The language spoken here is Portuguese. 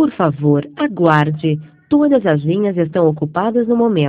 Por favor, aguarde. Todas as linhas estão ocupadas no momento.